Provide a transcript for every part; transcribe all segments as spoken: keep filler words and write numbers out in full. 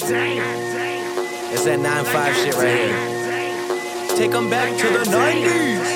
It's that nine five shit right here. Take them back to the nineties.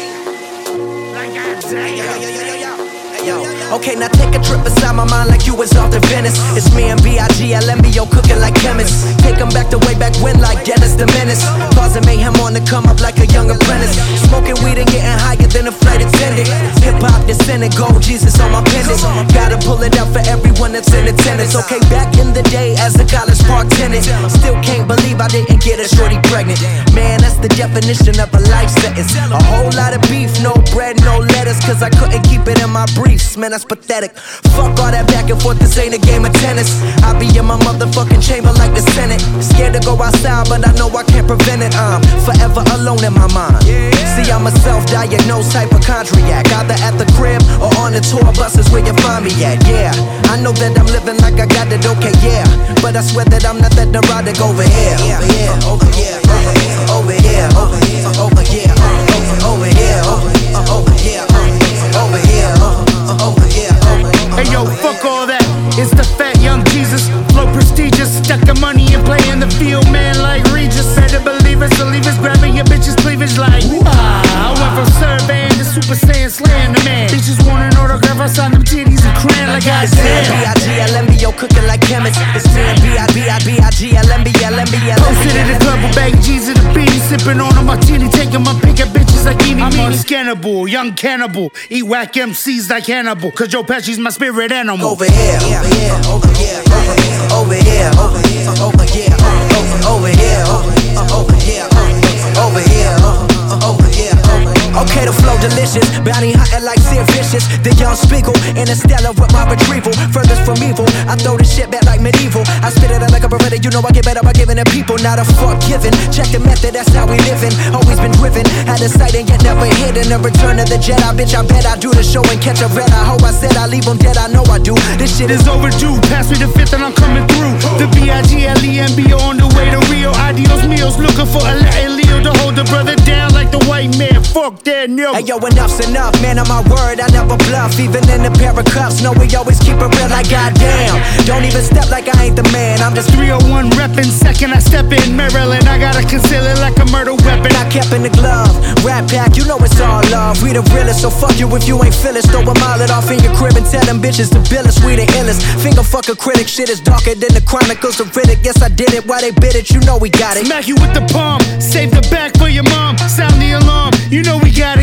Yo, okay, now take a trip inside my mind like you was off to Venice. It's me and B I G L M B O cooking like chemists. Take them back to way back when like Dennis the Menace. Causing mayhem on the come up like a young apprentice. Smoking weed and getting higher than a flight attendant. Hip-hop descendant, gold Jesus on my pendant. Gotta pull it out for everyone that's in attendance. Okay, back in the day as a college park tenant. Still can't believe I didn't get a shorty pregnant. Man, that's the definition of a life sentence. A whole lot of beef, no bread, no lettuce. Cause I couldn't keep it in my briefs. Man, that's pathetic. Fuck all that back and forth, this ain't a game of tennis. I be in my motherfucking chamber like the Senate. Scared to go outside, but I know I can't prevent it. I'm forever alone in my mind. See, I'm a self-diagnosed hypochondriac. Either at the crib or on the tour buses where you find me at. Yeah, I know that I'm living like I got it okay, yeah. But I swear that I'm not that neurotic over here. Over here, over here, over here, over here, over here, over here, over here, over here, over here. Hey yo, fuck all that. It's the fat young Jesus, flow prestigious, stacking money and playing the field, man, like Regis. Better believe it, so leave us grabbing your bitch's cleavage like ah. I went from surveying to Super Saiyan slaying the man. Bitches want an autograph, I sign them titties and crayon like I said. B I G L M B O cooking like chemists. It's me and B I B I B I G L M B L M B L. Posted in the club with baggy G's and the beanie, sipping on a martini, taking my pick at bitches like eeny meeny. I'm unscannable, young cannibal, eat whack M Cs like Hannibal. Cause Joe Pesci's my spirit animal. Over here, over here, over here, over here, over here, over here, over here, over here, over here, over here. Okay, the flow delicious, bounty hunting like Sid Vicious. The young Spiegel, Interstellar with my retrieval. Furthest from evil, I throw this shit back like medieval. I spit it out like a Beretta, you know I get better by giving it people. Not a fuck given, check the method, that's how we living. Always been driven, had a sight and yet never hidden. The return of the Jedi, bitch, I bet I do the show and catch a red. I hope I said I leave them dead, I know I do. This shit is It's overdue, pass me the fifth and I'm coming through. The B I G L E M B O on the way to Rio. Adios meals, looking for a Latin Leo to hold the brother down like the white man. Fuck that, no. Hey yo, enough's enough, man, on my word, I never bluff. Even in a pair of cuffs, no, we always keep it real like goddamn. Don't even step like I ain't the man, I'm just three oh one reppin', second I step in Maryland, I gotta conceal it like a murder weapon. I kept in the glove, rap pack, you know it's all love. We the realest, so fuck you if you ain't feel it. Throw a mile it off in your crib and tell them bitches to bill us, we the illest. Finger fuck a critic, shit is darker than the Chronicles of Riddick. Yes, I did it, why they bit it, you know we got it. Smack you with the palm, save the back for your mom, sound the alarm, you know we got it.